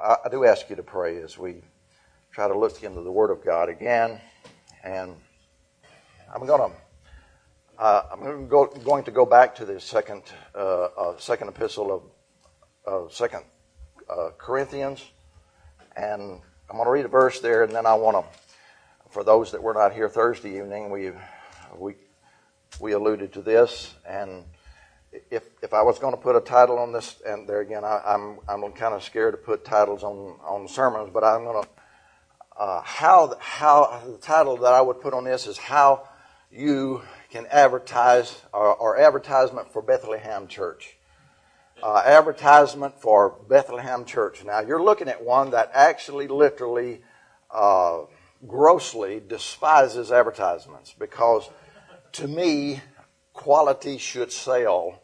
I do ask you to pray as we try to look into the Word of God again. And I'm going to go back to the second epistle of 2 Corinthians. And I'm going to read a verse there, and then I want to, for those that were not here Thursday evening, we alluded to this, and if I was going to put a title on this, and there again, I'm kind of scared to put titles on sermons, but I'm going to how the title that I would put on this is how you can advertise or advertisement for Bethlehem Church. Advertisement for Bethlehem Church. Now, you're looking at one that actually literally grossly despises advertisements, because to me, quality should sell,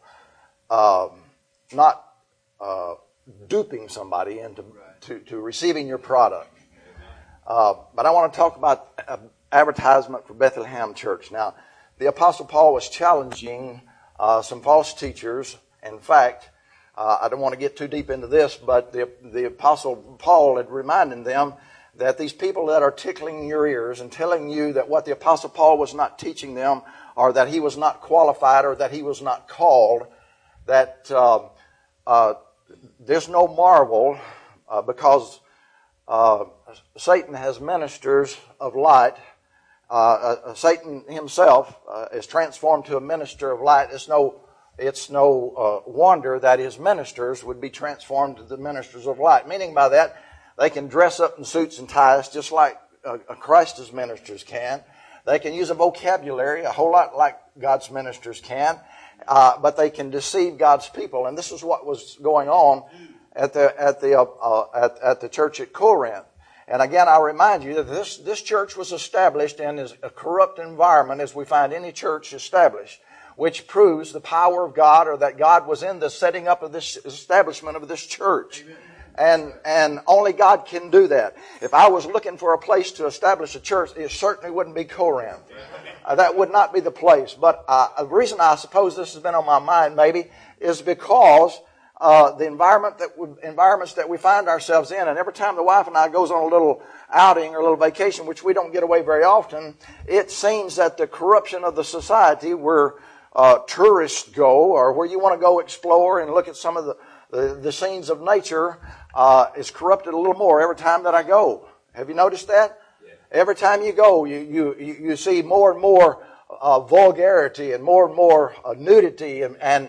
not duping somebody into to receiving your product. But I want to talk about advertisement for Bethlehem Church. Now, the Apostle Paul was challenging some false teachers. In fact, I don't want to get too deep into this, but the Apostle Paul had reminded them that these people that are tickling your ears and telling you that what the Apostle Paul was not teaching them, or that he was not qualified, or that he was not called, that there's no marvel, because Satan has ministers of light. Satan himself is transformed to a minister of light. It's no wonder that his ministers would be transformed to the ministers of light. Meaning by that, they can dress up in suits and ties just like Christ's ministers can. They can use a vocabulary a whole lot like God's ministers can, but they can deceive God's people. And this is what was going on at the church at Corinth. And again, I'll remind you that this church was established in a corrupt environment, as we find any church established, which proves the power of God, or that God was in the setting up of this establishment of this church. And only God can do that. If I was looking for a place to establish a church, it certainly wouldn't be Corinth. That would not be the place. But the reason I suppose this has been on my mind maybe is because the environments that we find ourselves in, and every time the wife and I goes on a little outing or a little vacation, which we don't get away very often, it seems that the corruption of the society where tourists go, or where you want to go explore and look at some of the scenes of nature, is corrupted a little more every time that I go. Have you noticed that? Yeah. Every time you go, you see more and more vulgarity and more nudity and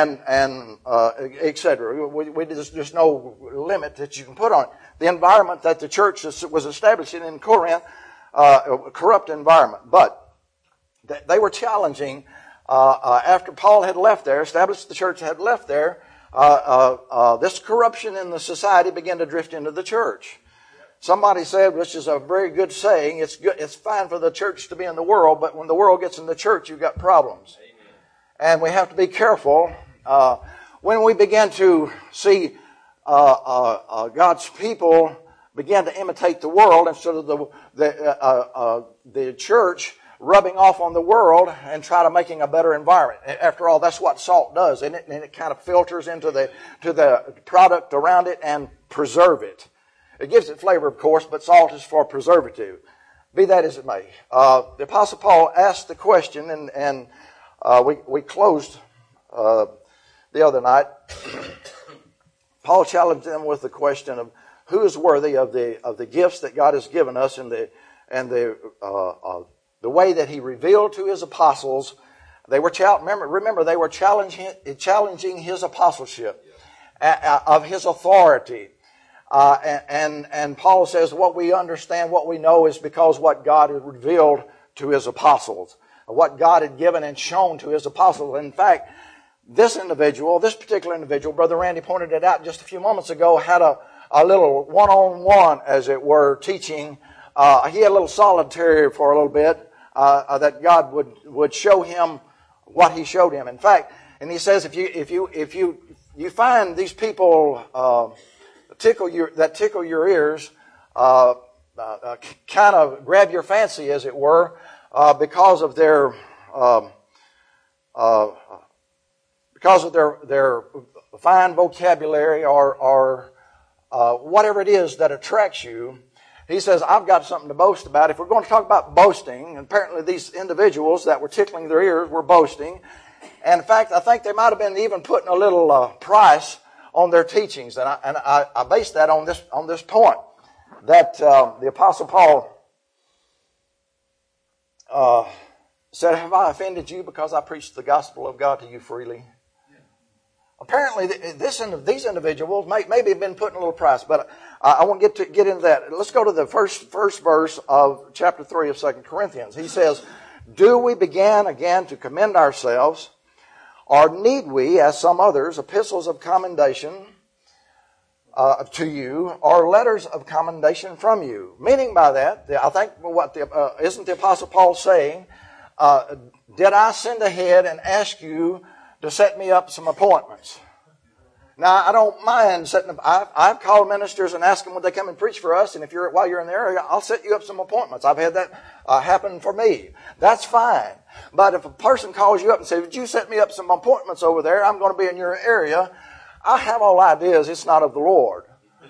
etc. There's no limit that you can put on it. The environment that the church was establishing in Corinth, a corrupt environment, but they were challenging. After Paul had left there, established the church, had left there, this corruption in the society began to drift into the church. Somebody said, which is a very good saying, it's fine for the church to be in the world, but when the world gets in the church, you've got problems. Amen. And we have to be careful. When we begin to see God's people begin to imitate the world instead of the church rubbing off on the world and try to making a better environment. After all, that's what salt does, and it kind of filters into the product around it and preserve it. It gives it flavor, of course, but salt is for preservative. Be that as it may. The Apostle Paul asked the question, and we closed the other night. Paul challenged them with the question of who is worthy of the gifts that God has given us, and the way that He revealed to His apostles. They were remember they were challenging His apostleship, of His authority. And Paul says what we understand, what we know, is because what God had revealed to His apostles, what God had given and shown to His apostles. In fact, this particular individual, Brother Randy pointed it out just a few moments ago, had a little one-on-one, as it were, teaching. He had a little solitary for a little bit, that God would show him what He showed him. In fact, and he says, if you find these people tickle your ears, kind of grab your fancy, as it were, because of their fine vocabulary or whatever it is that attracts you. He says, I've got something to boast about. If we're going to talk about boasting, and apparently these individuals that were tickling their ears were boasting. And in fact, I think they might have been even putting a little price on their teachings. And I base that on this point, that the Apostle Paul said, have I offended you because I preached the gospel of God to you freely? Apparently, these individuals maybe have been putting a little price, but I won't get into that. Let's go to the first verse of chapter 3 of 2 Corinthians. He says, do we begin again to commend ourselves, or need we, as some others, epistles of commendation to you, or letters of commendation from you? Meaning by that, I think isn't the Apostle Paul saying, did I send ahead and ask you to set me up some appointments? Now, I don't mind setting up. I've called ministers and asked them would they come and preach for us, and while you're in the area, I'll set you up some appointments. I've had that happen for me. That's fine. But if a person calls you up and says, would you set me up some appointments over there? I'm going to be in your area. I have all ideas. It's not of the Lord.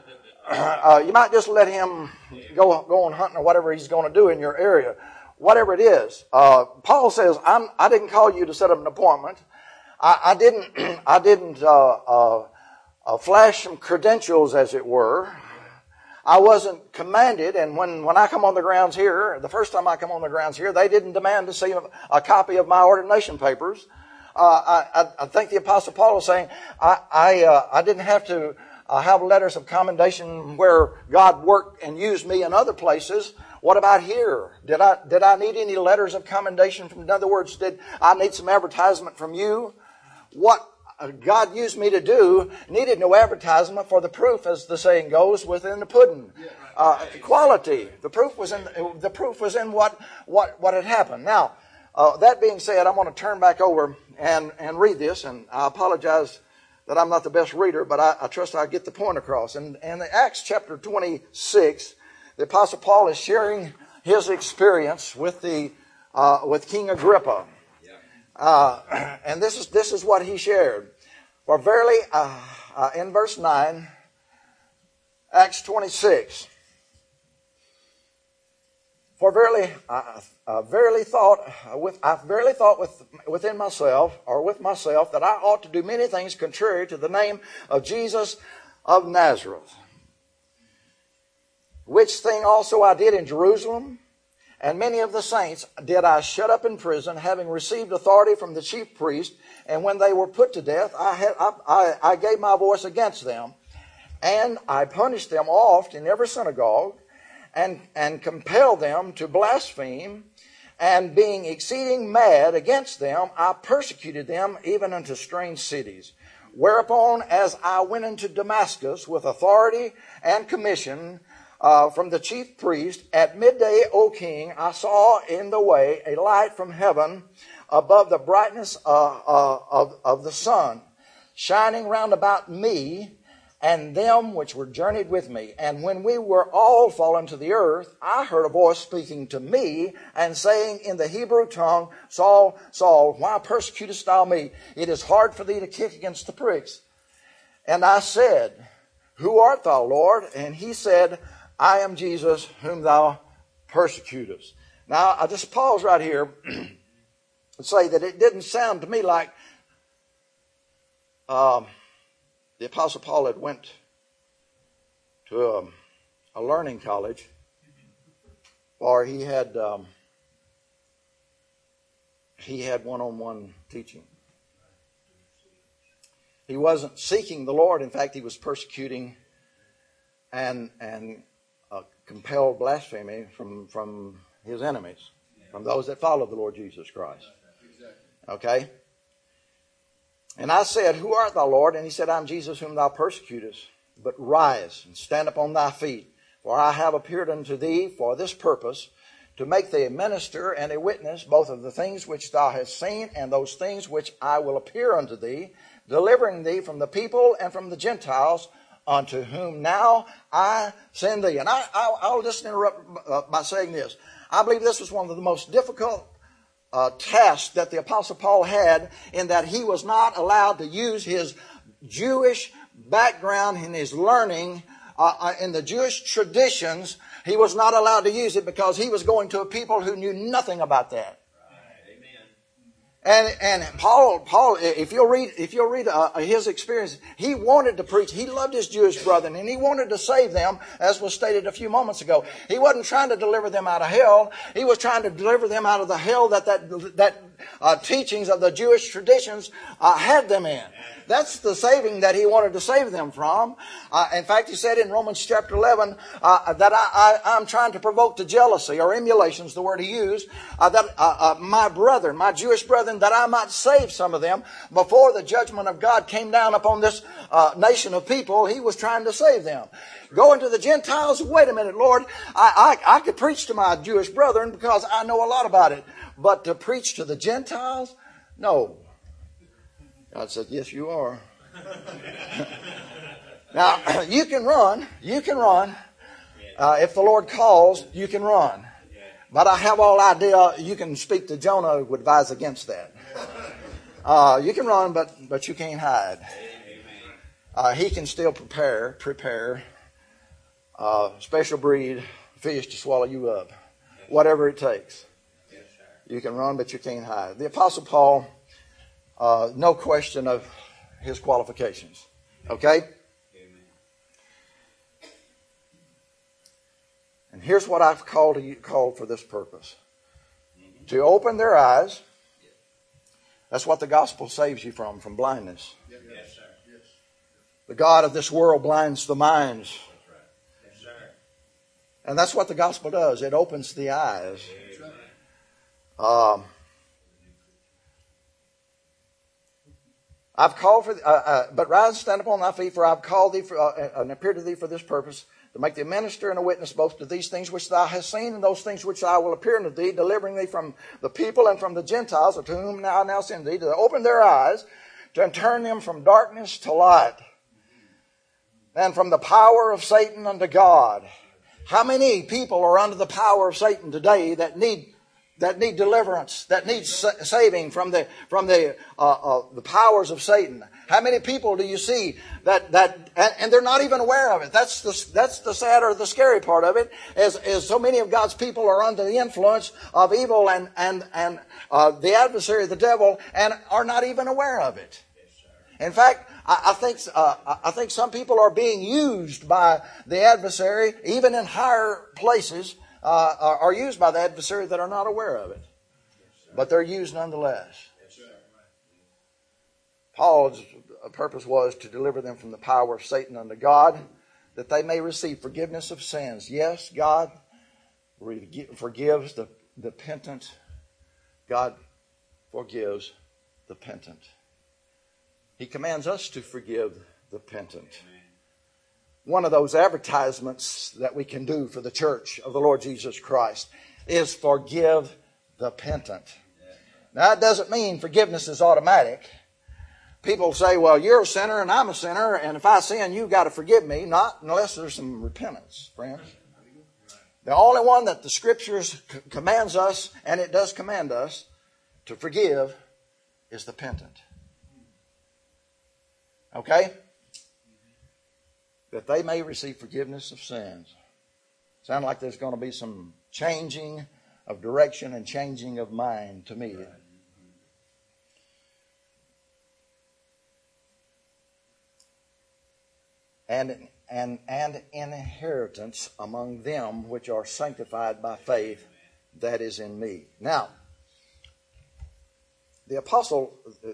You might just let him go on hunting or whatever he's going to do in your area. Whatever it is. Paul says, I didn't call you to set up an appointment. I didn't flash some credentials, as it were. I wasn't commanded, and when I come on the grounds here, the first time I come on the grounds here, they didn't demand to see a copy of my ordination papers. I think the Apostle Paul is saying, I didn't have to have letters of commendation where God worked and used me in other places. What about here? Did I need any letters of commendation? In other words, did I need some advertisement from you? What God used me to do needed no advertisement, for the proof, as the saying goes, within the pudding. Quality. The proof was in what had happened. Now, that being said, I'm going to turn back over and read this, and I apologize that I'm not the best reader, but I trust I get the point across. And in Acts chapter 26, the Apostle Paul is sharing his experience with King Agrippa. And this is what he shared. For verily, in verse 9, Acts 26, for verily, I verily thought within myself, or with myself, that I ought to do many things contrary to the name of Jesus of Nazareth. Which thing also I did in Jerusalem, and many of the saints did I shut up in prison, having received authority from the chief priest. And when they were put to death, I gave my voice against them, and I punished them oft in every synagogue, and compelled them to blaspheme. And being exceeding mad against them, I persecuted them even unto strange cities. Whereupon, as I went into Damascus with authority and commission from the chief priest, at midday, O king, I saw in the way a light from heaven above the brightness of the sun, shining round about me and them which were journeyed with me. And when we were all fallen to the earth, I heard a voice speaking to me and saying in the Hebrew tongue, Saul, Saul, why persecutest thou me? It is hard for thee to kick against the pricks. And I said, Who art thou, Lord? And he said, I am Jesus whom thou persecutest. Now, I just pause right here and say that it didn't sound to me like the Apostle Paul had went to a learning college, or he had one-on-one teaching. He wasn't seeking the Lord. In fact, he was persecuting and compelled blasphemy from his enemies, from those that followed the Lord Jesus Christ. Okay? And I said, Who art thou, Lord? And he said, I'm Jesus whom thou persecutest. But rise and stand upon thy feet, for I have appeared unto thee for this purpose, to make thee a minister and a witness both of the things which thou hast seen and those things which I will appear unto thee, delivering thee from the people and from the Gentiles, unto whom now I send thee. And I'll just interrupt by saying this. I believe this was one of the most difficult task that the Apostle Paul had, in that he was not allowed to use his Jewish background and his learning in the Jewish traditions, he was not allowed to use it because he was going to a people who knew nothing about that. And Paul, if you'll read his experience, he wanted to preach. He loved his Jewish brethren, and he wanted to save them, as was stated a few moments ago. He wasn't trying to deliver them out of hell. He was trying to deliver them out of the hell that teachings of the Jewish traditions had them in. That's the saving that he wanted to save them from. In fact, he said in Romans chapter 11 that I'm trying to provoke to jealousy, or emulation is the word he used, that my brethren, my Jewish brethren, that I might save some of them before the judgment of God came down upon this nation of people. He was trying to save them. Going to the Gentiles, wait a minute, Lord, I could preach to my Jewish brethren because I know a lot about it. But to preach to the Gentiles? No. God said, yes, you are. Now, you can run. If the Lord calls, you can run. But I have all idea you can speak to Jonah would advise against that. You can run, but you can't hide. He can still prepare special breed fish to swallow you up. Whatever it takes. You can run, but you can't hide. The Apostle Paul, no question of his qualifications. Okay? And here's what I've called for this purpose. To open their eyes. That's what the gospel saves you from blindness. Yes, sir. Yes. The God of this world blinds the minds. Yes, sir. And that's what the gospel does. It opens the eyes. I've called for, but rise and stand upon thy feet, for I've called thee and appeared to thee for this purpose, to make thee a minister and a witness both to these things which thou hast seen and those things which I will appear unto thee, delivering thee from the people and from the Gentiles, to whom I now send thee, to open their eyes, to turn them from darkness to light, and from the power of Satan unto God. How many people are under the power of Satan today that need deliverance, that need saving from the powers of Satan? How many people do you see and they're not even aware of it? That's the sad or the scary part of it, is so many of God's people are under the influence of evil and the adversary, the devil, and are not even aware of it. In fact, I think some people are being used by the adversary, even in higher places, are used by the adversary that are not aware of it. But they're used nonetheless. Paul's purpose was to deliver them from the power of Satan unto God, that they may receive forgiveness of sins. Yes, God forgives the penitent. God forgives the penitent. He commands us to forgive the penitent. One of those advertisements that we can do for the church of the Lord Jesus Christ is forgive the penitent. Now, that doesn't mean forgiveness is automatic. People say, well, you're a sinner and I'm a sinner, and if I sin, you've got to forgive me. Not unless there's some repentance, friends. The only one that the Scriptures commands us, and it does command us, to forgive is the penitent. Okay? That they may receive forgiveness of sins. Sound like there's going to be some changing of direction and changing of mind to me. And inheritance among them which are sanctified by faith that is in me. Now, the apostle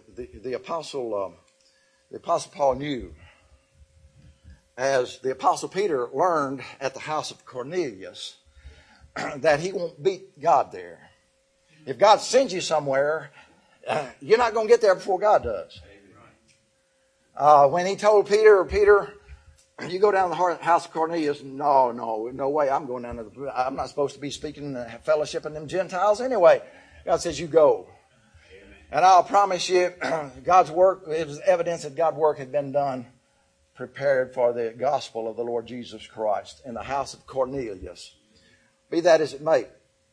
Paul knew, as the Apostle Peter learned at the house of Cornelius, that he won't beat God there. If God sends you somewhere, you're not going to get there before God does. When he told Peter, you go down to the house of Cornelius, no way, I'm going down to I'm not supposed to be speaking and fellowshipping them Gentiles anyway. God says, you go. And I'll promise you, God's work, it was evidence that God's work had been done, prepared for the gospel of the Lord Jesus Christ in the house of Cornelius. Be that as it may.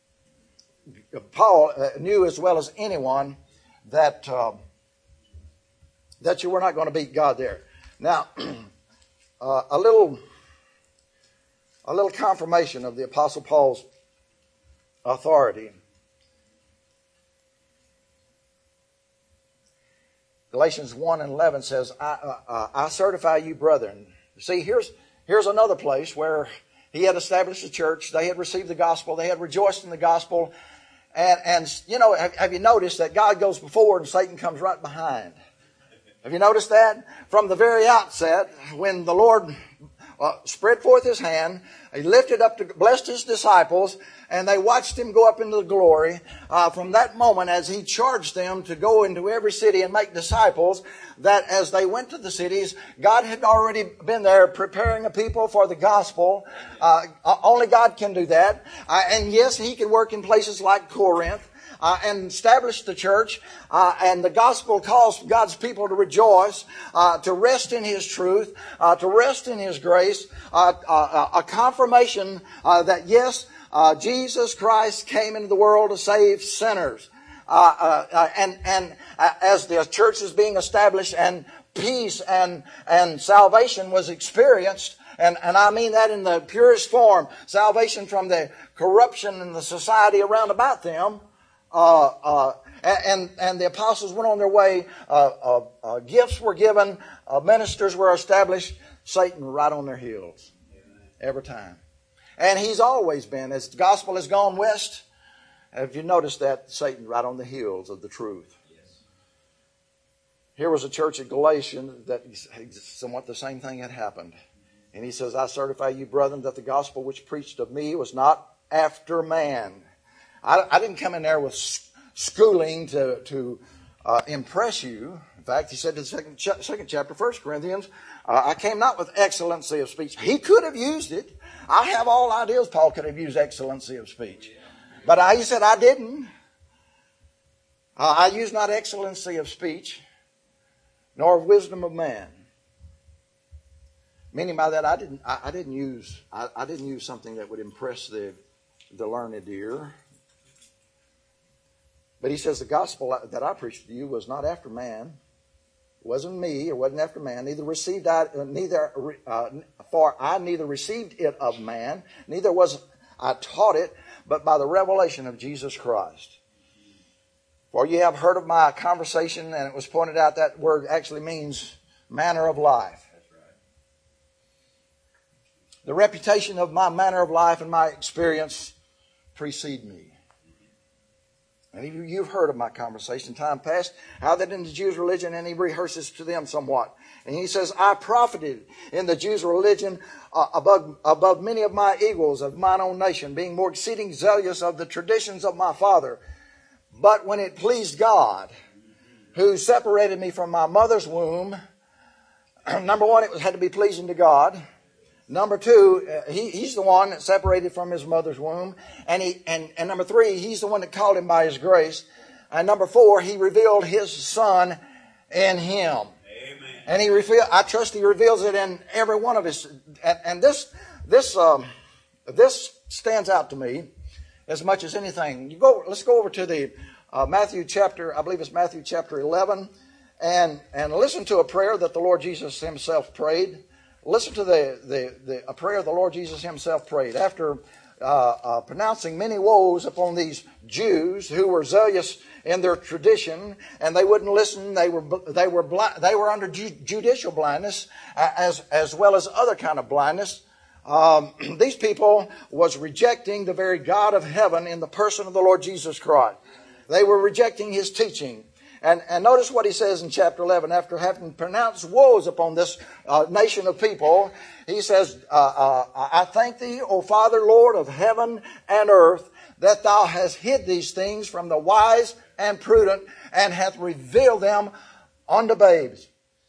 Paul knew as well as anyone that you were not going to beat God there. Now, a little A little confirmation of the Apostle Paul's authority. Galatians 1:11 says, I certify you, brethren. See, here's another place where he had established a church. They had received the gospel. They had rejoiced in the gospel. And you know, have you noticed that God goes before and Satan comes right behind? Have you noticed that? From the very outset, when the Lord spread forth his hand, he lifted up to blessed his disciples, and they watched him go up into the glory. From that moment, as he charged them to go into every city and make disciples, that as they went to the cities, God had already been there preparing a people for the gospel. Only God can do that. And yes, he can work in places like Corinth. And establish the church, and the gospel calls God's people to rejoice, to rest in his truth, to rest in his grace, a confirmation that yes, Jesus Christ came into the world to save sinners. And as the church is being established and peace and salvation was experienced, and I mean that in the purest form, salvation from the corruption in the society around about them, and the apostles went on their way. Gifts were given. Ministers were established. Satan right on their heels every time. And he's always been. As the gospel has gone west, have you noticed that? Satan right on the heels of the truth. Here was a church at Galatia that somewhat the same thing had happened. And he says, I certify you, brethren, that the gospel which preached of me was not after man. I didn't come in there with schooling to impress you. In fact, he said in the second chapter, 1 Corinthians, I came not with excellency of speech. He could have used it. I have all ideas Paul could have used excellency of speech. But he said, I didn't. I use not excellency of speech, nor of wisdom of man. Meaning by that, I didn't use something that would impress the learned ear. But he says the gospel that I preached to you was not after man. It wasn't me. It wasn't after man. For I neither received it of man, neither was I taught it, but by the revelation of Jesus Christ. For ye have heard of my conversation, and it was pointed out that word actually means manner of life. That's right. The reputation of my manner of life and my experience precede me. And you've heard of my conversation in time past, how that in the Jews' religion, and he rehearses to them somewhat. And he says, I profited in the Jews' religion above many of my equals of mine own nation, being more exceeding zealous of the traditions of my father. But when it pleased God, who separated me from my mother's womb, number one, it had to be pleasing to God. Number two, he's the one that separated from his mother's womb. And number three, he's the one that called him by his grace. And number four, he revealed his son in him. Amen. And I trust he reveals it in every one of his. And this stands out to me as much as anything. Let's go over to the Matthew chapter, I believe it's Matthew chapter 11, and listen to a prayer that the Lord Jesus himself prayed. Listen to a prayer the Lord Jesus himself prayed after pronouncing many woes upon these Jews who were zealous in their tradition, and they wouldn't listen. They were under judicial blindness as well as other kind of blindness. These people was rejecting the very God of heaven in the person of the Lord Jesus Christ. They were rejecting his teaching. And notice what he says in chapter 11. After having pronounced woes upon this nation of people, he says, I thank thee, O Father, Lord of heaven and earth, that thou hast hid these things from the wise and prudent, and hath revealed them unto babes.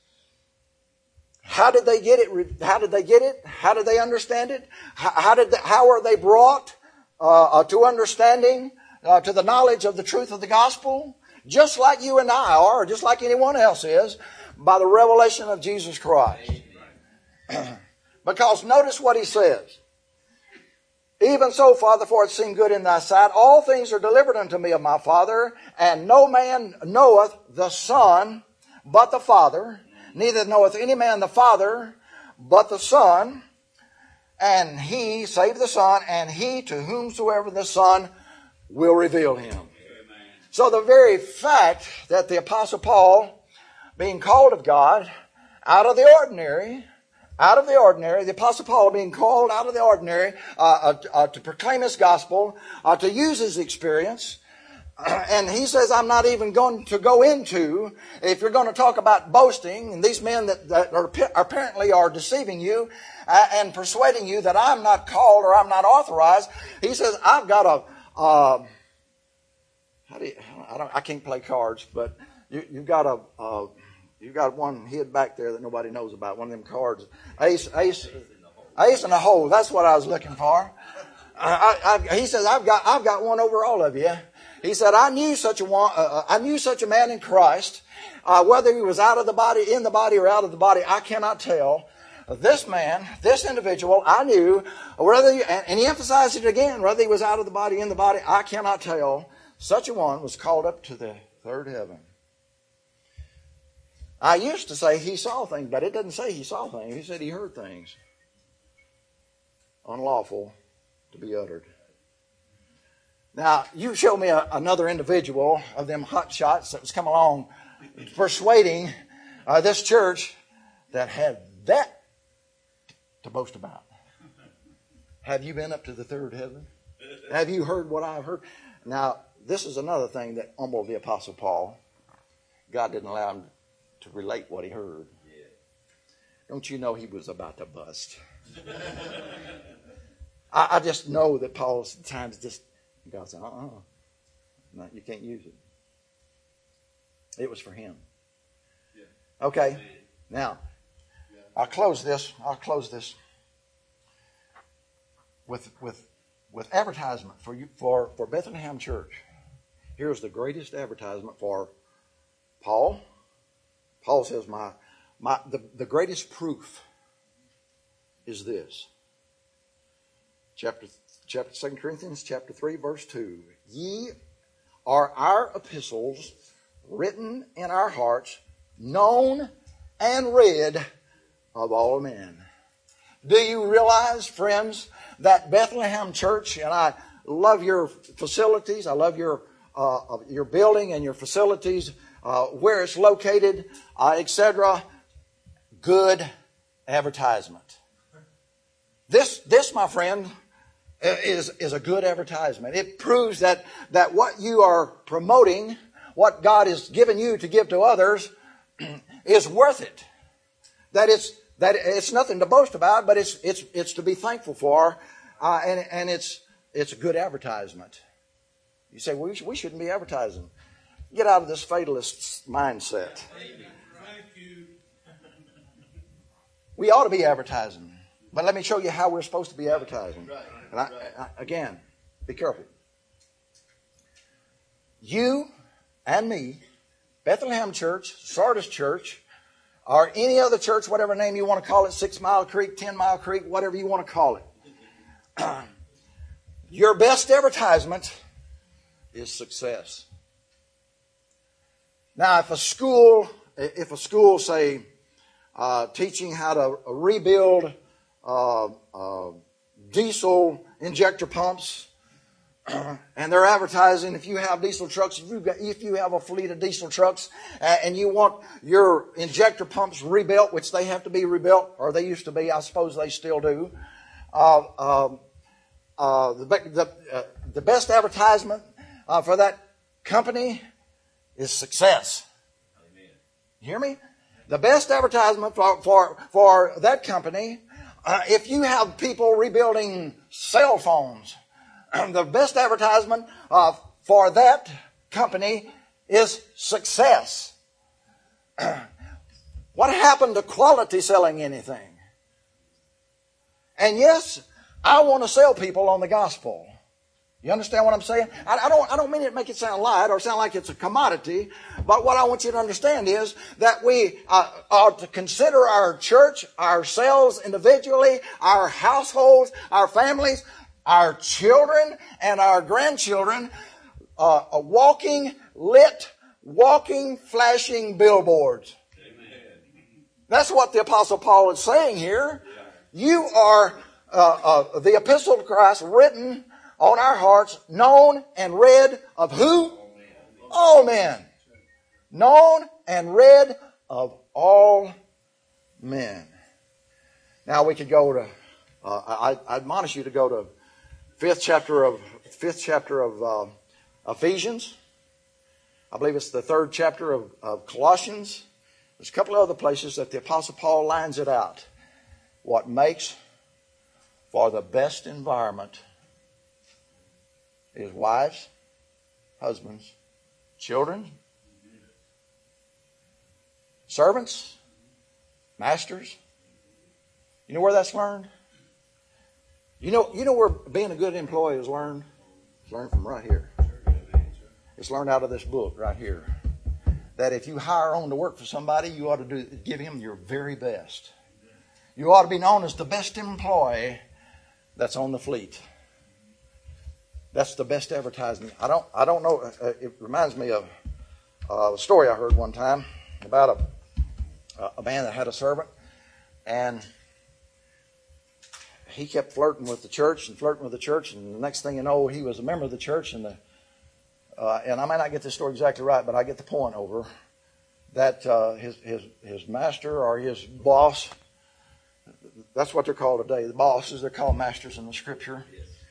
How did they get it? How did they get it? How did they understand it? How are they brought to understanding, to the knowledge of the truth of the gospel? Just like you and I are, or just like anyone else is, by the revelation of Jesus Christ. Because notice what he says. Even so, Father, for it seemed good in thy sight, all things are delivered unto me of my Father, and no man knoweth the Son but the Father, neither knoweth any man the Father but the Son, and he, save the Son, and he to whomsoever the Son will reveal him. Amen. So the very fact that the Apostle Paul, being called of God, out of the ordinary, the Apostle Paul being called out of the ordinary to proclaim his gospel, to use his experience, and he says, I'm not even going to go into, if you're going to talk about boasting, and these men that are apparently are deceiving you and persuading you that I'm not called or I'm not authorized, he says, I've got I can't play cards, but you've got one hid back there that nobody knows about, one of them cards. Ace in the hole, that's what I was looking for. He says, I've got one over all of you. He said, I knew such a man in Christ, whether he was out of the body, in the body, or out of the body, I cannot tell. This man, this individual, I knew, and he emphasized it again, whether he was out of the body, in the body, I cannot tell. Such a one was called up to the third heaven. I used to say he saw things, but it doesn't say he saw things. He said he heard things unlawful to be uttered. Now, you show me another individual of them hot shots that was come along persuading this church that had that to boast about. Have you been up to the third heaven? Have you heard what I've heard? Now, this is another thing that humbled the Apostle Paul. God didn't allow him to relate what he heard. Don't you know he was about to bust? I just know that Paul sometimes just, God said, no, you can't use it. It was for him. Okay, now, I'll close this with advertisement for Bethlehem Church. Here's the greatest advertisement for Paul. Paul says, the greatest proof is this. Chapter 2 Corinthians chapter 3, verse 2. Ye are our epistles written in our hearts, known and read of all men. Do you realize, friends, that Bethlehem Church, and I love your facilities, I love your building and your facilities, where it's located, etc. Good advertisement. This, my friend, is a good advertisement. It proves that what you are promoting, what God has given you to give to others, is worth it. That it's nothing to boast about, but it's to be thankful for, and it's a good advertisement. You say, well, we shouldn't be advertising. Get out of this fatalist mindset. We ought to be advertising. But let me show you how we're supposed to be advertising. And again, be careful. You and me, Bethlehem Church, Sardis Church, or any other church, whatever name you want to call it, 6 Mile Creek, 10 Mile Creek, whatever you want to call it. Your best advertisement is success. Now, if a school, say, teaching how to rebuild diesel injector pumps, and they're advertising, if you have diesel trucks, if you have a fleet of diesel trucks, and you want your injector pumps rebuilt, which they have to be rebuilt, or they used to be, I suppose they still do. The best advertisement for that company is success. Amen. You hear me? The best advertisement for that company, if you have people rebuilding cell phones, the best advertisement for that company is success. What happened to quality selling anything? And yes, I want to sell people on the gospel. You understand what I'm saying? I don't mean it to make it sound light or sound like it's a commodity, but what I want you to understand is that we are to consider our church, ourselves individually, our households, our families, our children, and our grandchildren, walking, flashing billboards. Amen. That's what the Apostle Paul is saying here. You are the epistle to Christ written on our hearts, known and read of who? All men. Known and read of all men. Now we could go to, I admonish you to go to fifth chapter of Ephesians. I believe it's the third chapter of Colossians. There's a couple of other places that the Apostle Paul lines it out. What makes for the best environment is wives, husbands, children, servants, masters. You know where that's learned? You know where being a good employee is learned? It's learned from right here. It's learned out of this book right here. That if you hire on to work for somebody, you ought to give him your very best. You ought to be known as the best employee that's on the fleet. That's the best advertising. I don't know. It reminds me of a story I heard one time about a man that had a servant, and he kept flirting with the church, and the next thing you know, he was a member of the church, and I might not get this story exactly right, but I get the point over that his master or his boss, that's what they're called today, the bosses, they're called masters in the Scripture,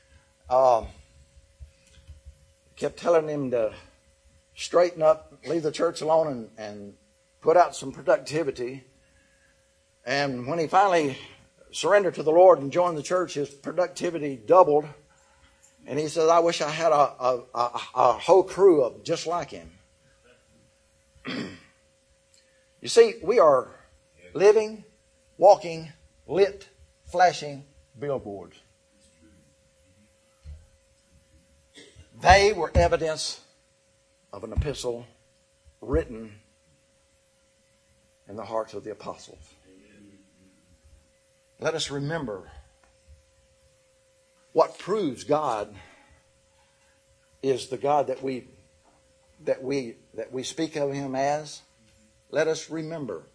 kept telling him to straighten up, leave the church alone, and put out some productivity. And when he finally surrendered to the Lord and joined the church, his productivity doubled. And he said, I wish I had a whole crew of just like him. You see, we are living, walking, lit, flashing billboards. They were evidence of an epistle written in the hearts of the apostles. Let us remember what proves God is the God that we speak of Him as. Let us remember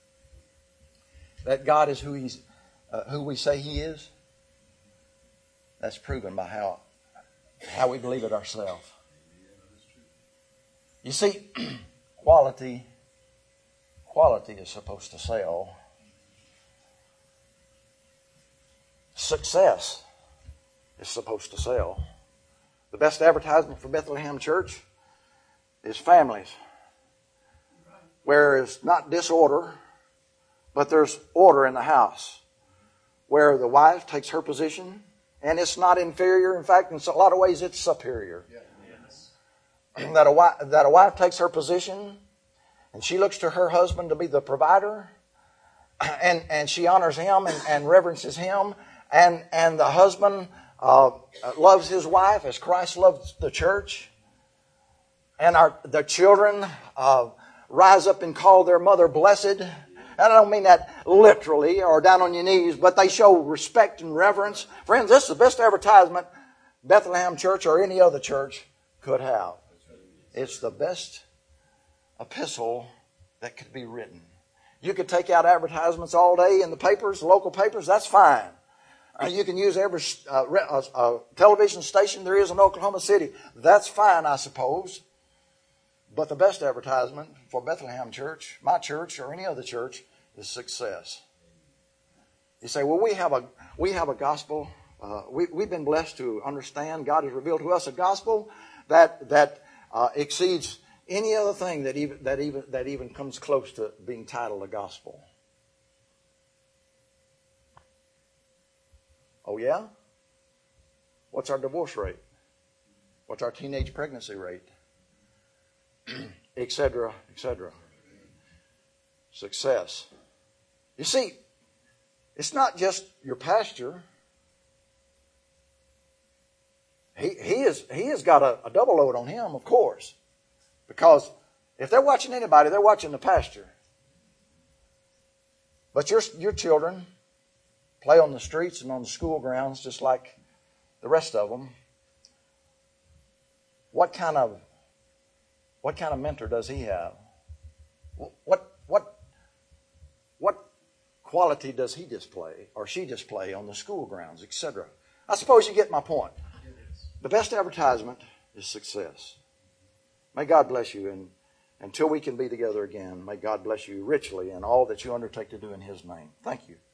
that God is who we say He is. That's proven by how we believe it ourselves. You see, quality is supposed to sell. Success is supposed to sell. The best advertisement for Bethlehem Church is families, where it's not disorder, but there's order in the house, where the wife takes her position, and it's not inferior. In fact, in a lot of ways, it's superior. That a wife takes her position, and she looks to her husband to be the provider, and she honors him and reverences him, and the husband loves his wife as Christ loves the church, and the children rise up and call their mother blessed. And I don't mean that literally or down on your knees, but they show respect and reverence. Friends, this is the best advertisement Bethlehem Church or any other church could have. It's the best epistle that could be written. You could take out advertisements all day in the papers, local papers, that's fine. You can use every television station there is in Oklahoma City. That's fine, I suppose. But the best advertisement for Bethlehem Church, my church, or any other church is success. You say, well, we have a gospel. We've been blessed to understand. God has revealed to us a gospel that exceeds any other thing that even comes close to being titled a gospel. Oh yeah? What's our divorce rate? What's our teenage pregnancy rate? Etc., etc. Success. You see, it's not just your pastor. He has got a double load on him, of course. Because if they're watching anybody, they're watching the pastor. But your children play on the streets and on the school grounds just like the rest of them. What kind of mentor does he have? What quality does he display or she display on the school grounds, etc.? I suppose you get my point. The best advertisement is success. May God bless you, and until we can be together again, may God bless you richly in all that you undertake to do in His name. Thank you.